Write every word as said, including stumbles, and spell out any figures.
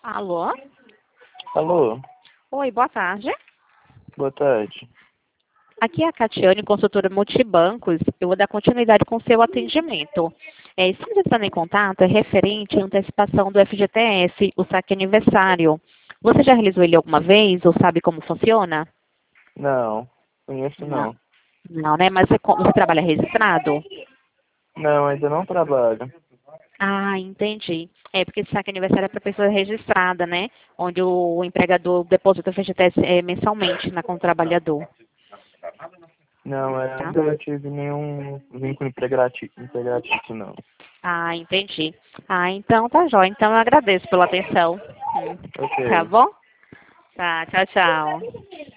Alô? Alô, Oi, boa tarde. boa tarde. Aqui é a Catiane, consultora multibancos. Eu vou dar continuidade com o seu atendimento. É, estamos entrando em contato é referente à antecipação do F G T S, o saque aniversário. Você já realizou ele alguma vez ou sabe como funciona? Não, conheço Não. não. Não, né? Mas você, co- você trabalha registrado? Não, ainda não trabalho. Ah, entendi. É, porque esse saque aniversário é para pessoa registrada, né? Onde o empregador deposita o F G T S eh, mensalmente na conta do trabalhador, Não, eu tá? nunca tive nenhum vínculo empregrati- empregatício, não. Ah, entendi. Ah, então tá jóia. Então eu agradeço pela atenção. Hum, Tá Ok. bom? Tá, tchau, tchau.